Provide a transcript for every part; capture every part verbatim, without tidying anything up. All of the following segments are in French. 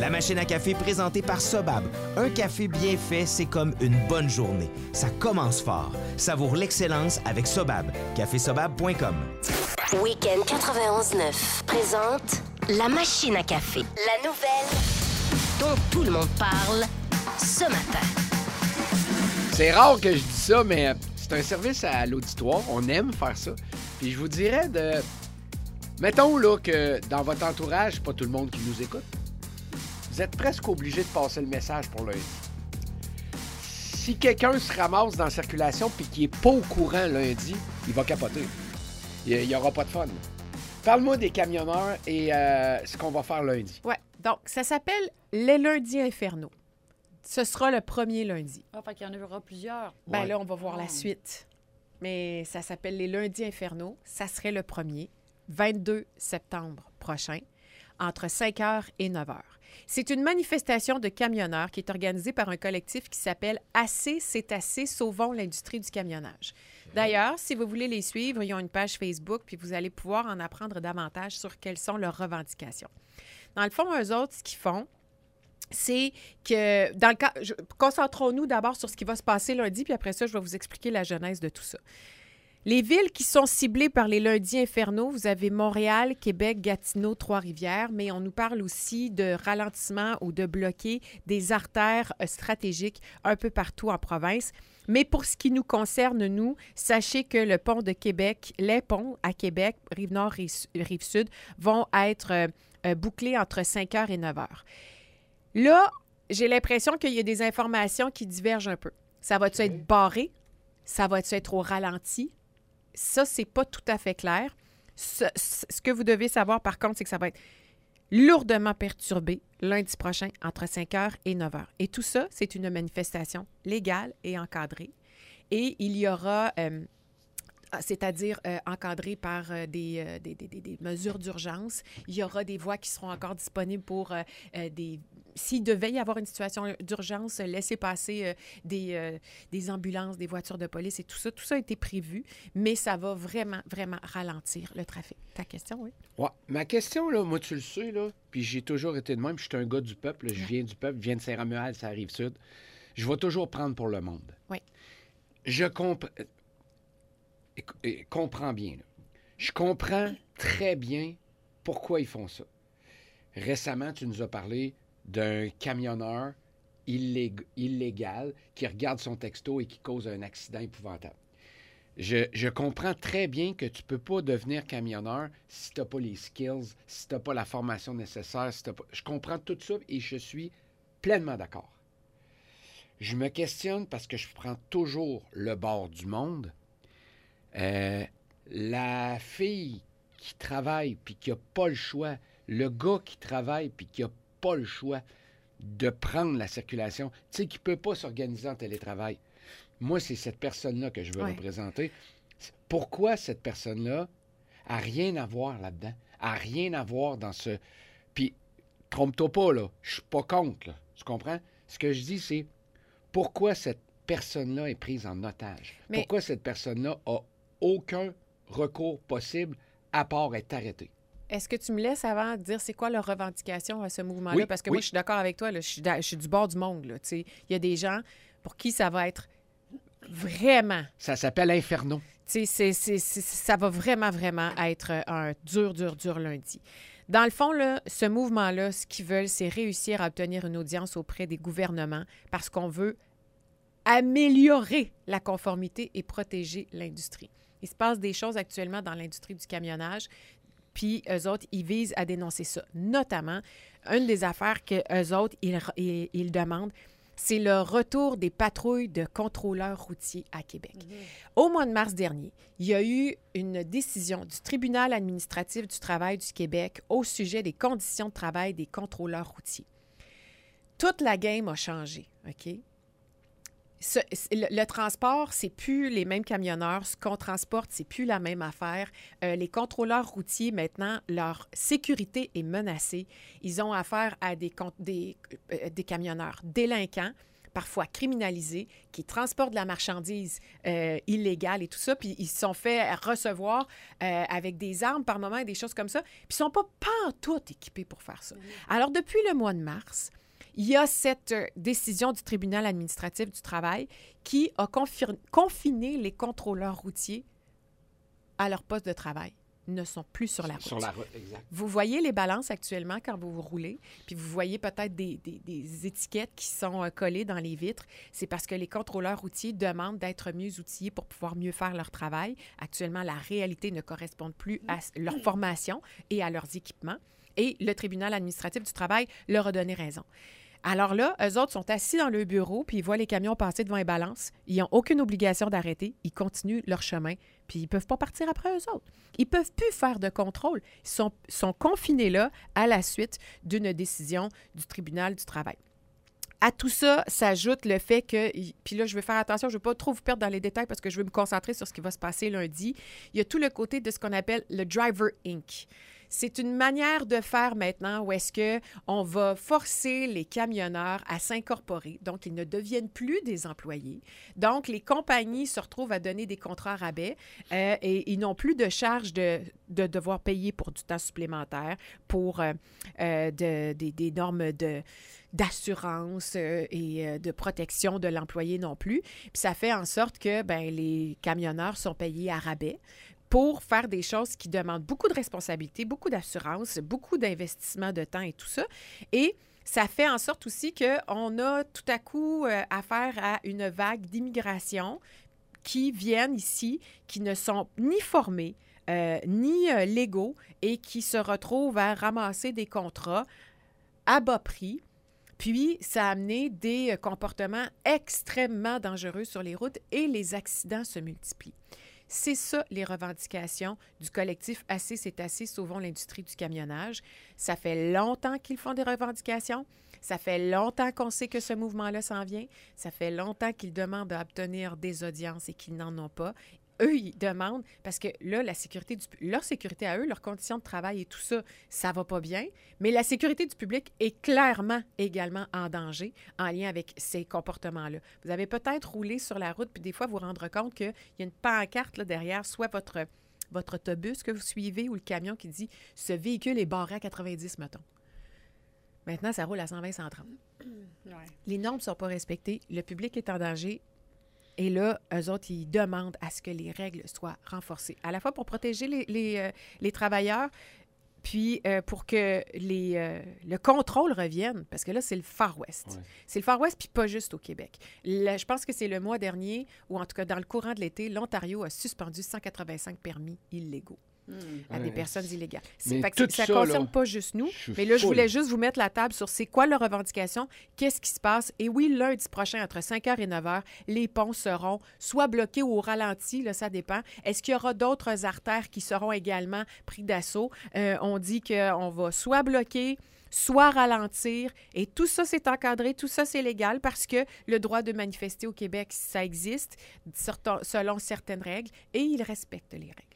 La machine à café présentée par Sobab. Un café bien fait, c'est comme une bonne journée. Ça commence fort. Savoure l'excellence avec Sobab. café sobab point com. Week-end quatre-vingt-onze neuf présente La machine à café. La nouvelle dont tout le monde parle ce matin. C'est rare que je dise ça, mais c'est un service à l'auditoire. On aime faire ça. Puis je vous dirais de... Mettons là que dans votre entourage, pas tout le monde qui nous écoute, vous êtes presque obligé de passer le message pour lundi. Si quelqu'un se ramasse dans la circulation puis qui n'est pas au courant lundi, il va capoter. Il n'y aura pas de fun. Parle-moi des camionneurs et euh, ce qu'on va faire lundi. Oui, donc ça s'appelle les lundis infernaux. Ce sera le premier lundi. Ah, fait qu'il y en aura plusieurs. Ben Ouais. là, on va voir Ah. la suite. Mais ça s'appelle les lundis infernaux. Ça serait le premier, vingt-deux septembre prochain, entre cinq heures et neuf heures. C'est une manifestation de camionneurs qui est organisée par un collectif qui s'appelle Assez, c'est assez, sauvons l'industrie du camionnage. D'ailleurs, si vous voulez les suivre, ils ont une page Facebook, puis vous allez pouvoir en apprendre davantage sur quelles sont leurs revendications. Dans le fond, eux autres, ce qu'ils font, c'est que, dans le cas, je- concentrons-nous d'abord sur ce qui va se passer lundi, puis après ça, je vais vous expliquer la genèse de tout ça. Les villes qui sont ciblées par les lundis infernaux, vous avez Montréal, Québec, Gatineau, Trois-Rivières, mais on nous parle aussi de ralentissement ou de bloquer des artères euh, stratégiques un peu partout en province. Mais pour ce qui nous concerne, nous, sachez que le pont de Québec, les ponts à Québec, Rive-Nord et Su- Rive-Sud, vont être euh, euh, bouclés entre cinq heures et neuf heures. Là, j'ai l'impression qu'il y a des informations qui divergent un peu. Ça va-tu être barré? Ça va-tu être au ralenti? Ça, c'est pas tout à fait clair. Ce, ce- ce que vous devez savoir, par contre, c'est que ça va être lourdement perturbé lundi prochain entre cinq heures et neuf heures. Et tout ça, c'est une manifestation légale et encadrée. Et il y aura, euh, c'est-à-dire euh, encadrée par euh, des, euh, des, des- des- des mesures d'urgence. Il y aura des voies qui seront encore disponibles pour euh, euh, des... S'il devait y avoir une situation d'urgence, laisser passer euh, des, euh, des ambulances, des voitures de police et tout ça. Tout ça a été prévu, mais ça va vraiment, vraiment ralentir le trafic. Ta question, oui? Ouais. Ma question, là, moi, tu le sais, là, puis j'ai toujours été de même, puis je suis un gars du peuple, là, je viens du peuple, je viens de Saint-Romuald, ça arrive sud. Je vais toujours prendre pour le monde. Oui. Je comprends... comprends bien, là. Je comprends très bien pourquoi ils font ça. Récemment, tu nous as parlé d'un camionneur illég- illégal qui regarde son texto et qui cause un accident épouvantable. Je, je comprends très bien que tu ne peux pas devenir camionneur si tu n'as pas les skills, si tu n'as pas la formation nécessaire. Si t'as pas... Je comprends tout ça et je suis pleinement d'accord. Je me questionne parce que je prends toujours le bord du monde. Euh, la fille qui travaille puis qui n'a pas le choix, le gars qui travaille puis qui n'a pas le choix de prendre la circulation, tu sais, qui ne peut pas s'organiser en télétravail. Moi, c'est cette personne-là que je veux Ouais. représenter. Pourquoi cette personne-là a rien à voir là-dedans? A rien à voir dans ce... Puis, trompe-toi pas, là. Je suis pas contre, là. Tu comprends? Ce que je dis, c'est pourquoi cette personne-là est prise en otage? Mais- Pourquoi cette personne-là a aucun recours possible à part être arrêtée? Est-ce que tu me laisses avant de dire c'est quoi leur revendication à ce mouvement-là? Oui, Parce que oui. moi, je suis d'accord avec toi. Là, je, suis da- je suis du bord du monde. là, tu sais. Il y a des gens pour qui ça va être vraiment... Ça s'appelle Inferno. Tu sais, c'est- c'est- c'est- ça va vraiment, vraiment être un dur, dur, dur lundi. Dans le fond, là, ce mouvement-là, ce qu'ils veulent, c'est réussir à obtenir une audience auprès des gouvernements parce qu'on veut améliorer la conformité et protéger l'industrie. Il se passe des choses actuellement dans l'industrie du camionnage, puis eux autres, ils visent à dénoncer ça. Notamment, une des affaires que eux autres, ils, ils, ils demandent, c'est le retour des patrouilles de contrôleurs routiers à Québec. Au mois de mars dernier, il y a eu une décision du Tribunal administratif du travail du Québec au sujet des conditions de travail des contrôleurs routiers. Toute la game a changé, OK? Ce- le, le transport, c'est plus les mêmes camionneurs. Ce qu'on transporte, c'est plus la même affaire. Euh, les contrôleurs routiers, maintenant, leur sécurité est menacée. Ils ont affaire à des, con- des, euh, des camionneurs délinquants parfois criminalisés, qui transportent de la marchandise euh, illégale et tout ça, puis ils se sont fait recevoir euh, avec des armes par moment et des choses comme ça, puis ils ne sont pas pantoute équipés pour faire ça. Alors, depuis le mois de mars, il y a cette euh, décision du tribunal administratif du travail qui a confir- confiné les contrôleurs routiers à leur poste de travail. Ils ne sont plus sur la route. Sur la route, exact. Vous voyez les balances actuellement quand vous vous roulez, puis vous voyez peut-être des, des, des étiquettes qui sont euh, collées dans les vitres. C'est parce que les contrôleurs routiers demandent d'être mieux outillés pour pouvoir mieux faire leur travail. Actuellement, la réalité ne correspond plus à leur formation et à leurs équipements. Et le tribunal administratif du travail leur a donné raison. Alors là, eux autres sont assis dans le bureau, puis ils voient les camions passer devant les balances. Ils n'ont aucune obligation d'arrêter. Ils continuent leur chemin, puis ils ne peuvent pas partir après eux autres. Ils ne peuvent plus faire de contrôle. Ils sont, sont confinés là à la suite d'une décision du tribunal du travail. À tout ça s'ajoute le fait que, puis là, je vais faire attention, je ne veux pas trop vous perdre dans les détails parce que je veux me concentrer sur ce qui va se passer lundi. Il y a tout le côté de ce qu'on appelle le Driver Incorporated. C'est une manière de faire maintenant où est-ce qu'on va forcer les camionneurs à s'incorporer. Donc, ils ne deviennent plus des employés. Donc, les compagnies se retrouvent à donner des contrats rabais euh, et ils n'ont plus de charge de, de devoir payer pour du temps supplémentaire, pour euh, euh, de, des, des normes de... d'assurance euh, et euh, de protection de l'employé non plus. Puis ça fait en sorte que ben, les camionneurs sont payés à rabais pour faire des choses qui demandent beaucoup de responsabilité, beaucoup d'assurance, beaucoup d'investissement de temps et tout ça. Et ça fait en sorte aussi qu'on a tout à coup euh, affaire à une vague d'immigration qui viennent ici, qui ne sont ni formés, euh, ni euh, légaux et qui se retrouvent à ramasser des contrats à bas prix. Puis, ça a amené des comportements extrêmement dangereux sur les routes et les accidents se multiplient. C'est ça, les revendications du collectif Assez, c'est assez, sauvons l'industrie du camionnage. Ça fait longtemps qu'ils font des revendications. Ça fait longtemps qu'on sait que ce mouvement-là s'en vient. Ça fait longtemps qu'ils demandent à obtenir des audiences et qu'ils n'en ont pas. Eux, ils demandent, parce que là, la sécurité du, leur sécurité à eux, leurs conditions de travail et tout ça, ça va pas bien. Mais la sécurité du public est clairement également en danger en lien avec ces comportements-là. Vous avez peut-être roulé sur la route, puis des fois, vous vous rendre compte qu'il y a une pancarte là, derrière, soit votre, votre autobus que vous suivez ou le camion qui dit « Ce véhicule est barré à quatre-vingt-dix, mettons ». Maintenant, ça roule à cent vingt, cent trente. Ouais. Les normes ne sont pas respectées, le public est en danger. Et là, eux autres, ils demandent à ce que les règles soient renforcées, à la fois pour protéger les, les, euh, les travailleurs, puis euh, pour que les, euh, le contrôle revienne, parce que là, c'est le Far West. Ouais. C'est le Far West, puis pas juste au Québec. Le, je pense que c'est le mois dernier, ou en tout cas dans le courant de l'été, l'Ontario a suspendu cent quatre-vingt-cinq permis illégaux. Mmh. À ouais. des personnes illégales. C'est, fait que ça ne concerne là, pas juste nous, mais là, je voulais juste vous mettre la table sur c'est quoi leur revendication, qu'est-ce qui se passe. Et oui, lundi prochain, entre cinq heures et neuf heures, les ponts seront soit bloqués ou au ralenti, là, ça dépend. Est-ce qu'il y aura d'autres artères qui seront également pris d'assaut? Euh, on dit qu'on va soit bloquer, soit ralentir. Et tout ça, c'est encadré, tout ça, c'est légal parce que le droit de manifester au Québec, ça existe selon certaines règles et ils respectent les règles.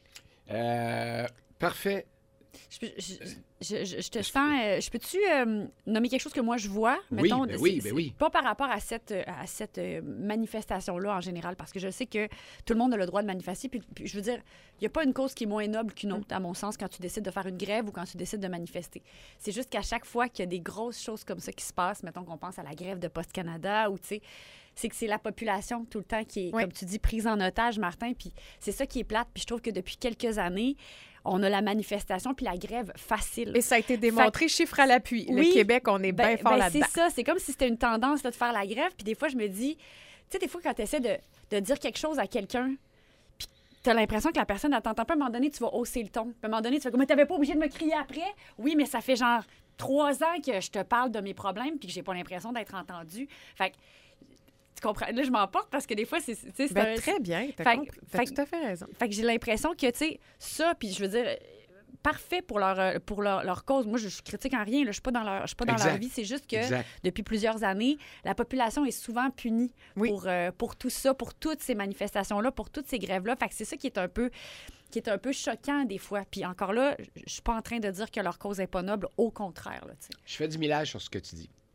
Euh, parfait. Je, je, je, je, je te sens... Euh, je peux-tu euh, nommer quelque chose que moi, je vois? Oui, mettons, ben oui, ben oui. Pas par rapport à cette, à cette euh, manifestation-là en général, parce que je sais que tout le monde a le droit de manifester. Puis, puis je veux dire, il n'y a pas une cause qui est moins noble qu'une autre, à mon sens, quand tu décides de faire une grève ou quand tu décides de manifester. C'est juste qu'à chaque fois qu'il y a des grosses choses comme ça qui se passent, mettons qu'on pense à la grève de Post Canada ou, tu sais, c'est que c'est la population tout le temps qui est, oui. comme tu dis, prise en otage, Martin. Puis c'est ça qui est plate. Puis je trouve que depuis quelques années, on a la manifestation puis la grève facile. Et ça a été démontré, fait... chiffre à l'appui. Oui, le Québec, on est bien ben, fort ben là-dedans. C'est ça. C'est comme si c'était une tendance là, de faire la grève. Puis des fois, je me dis, tu sais, des fois, quand tu essaies de, de dire quelque chose à quelqu'un, puis tu as l'impression que la personne ne t'entend pas, à un moment donné, tu vas hausser le ton. À un moment donné, tu vas comme, mais t'avais pas obligé de me crier après. Oui, mais ça fait genre trois ans que je te parle de mes problèmes puis que j'ai pas l'impression d'être entendue. Fait que, tu comprends? Là, je m'emporte parce que des fois, c'est... c'est ben, un... Très bien. Tu as tout à fait raison. Fait que j'ai l'impression que, tu sais, ça, puis je veux dire, parfait pour leur, pour leur, leur cause. Moi, je, je critique en rien. Là, je suis pas dans leur, je suis pas dans leur vie. C'est juste que, exact. Depuis plusieurs années, la population est souvent punie oui. pour, euh, pour tout ça, pour toutes ces manifestations-là, pour toutes ces grèves-là. Fait que c'est ça qui est un peu... qui est un peu choquant des fois. Puis encore là, je suis pas en train de dire que leur cause est pas noble. Au contraire, là, tu sais. Je fais du millage sur ce que tu dis.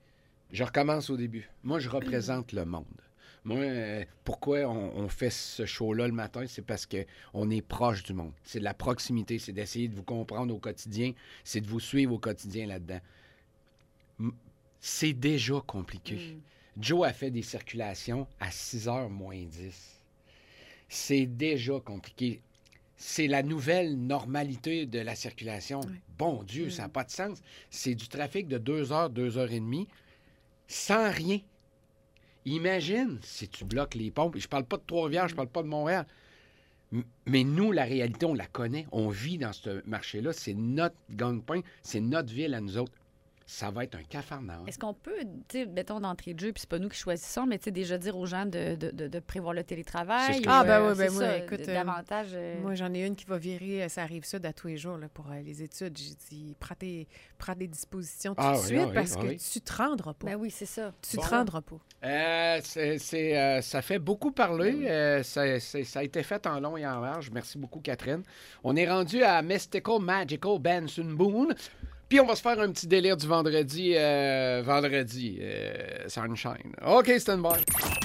Je recommence au début. Moi, je représente le monde. Moi, euh, pourquoi on, on fait ce show-là le matin? C'est parce qu'on est proche du monde. C'est de la proximité, c'est d'essayer de vous comprendre au quotidien, c'est de vous suivre au quotidien là-dedans. M- C'est déjà compliqué. Mm. Joe a fait des circulations à six heures moins dix. C'est déjà compliqué. C'est la nouvelle normalité de la circulation. Oui. Bon Dieu, mm. ça n'a pas de sens. C'est du trafic de deux heures, deux heures et demie, sans rien. Imagine si tu bloques les pompes. Je parle pas de Trois-Rivières, je parle pas de Montréal. M- Mais nous, la réalité, on la connaît. On vit dans ce marché-là. C'est notre gagne-pain. C'est notre ville à nous autres. Ça va être un cafarnaum. Est-ce qu'on peut, tu sais, mettons d'entrée de jeu, puis c'est pas nous qui choisissons, mais tu sais, déjà dire aux gens de, de, de, de prévoir le télétravail? Ah, ben oui, ben oui, ça, écoute, d- davantage... Euh... Moi, j'en ai une qui va virer, ça arrive ça à tous les jours là, pour euh, les études. J'ai dit, prends, tes, prends des dispositions tout ah, de oui, suite oui, parce oui. que tu te rendras pas. Ben oui, c'est ça. Tu bon. te rendras pas. Euh, c'est, c'est, euh, ça fait beaucoup parler. Oui. Euh, ça, c'est, ça a été fait en long et en large. Merci beaucoup, Catherine. On est rendu à Mystical Magical Benson Boone. Puis on va se faire un petit délire du vendredi. Euh, vendredi. Euh, Sunshine. OK, stand by.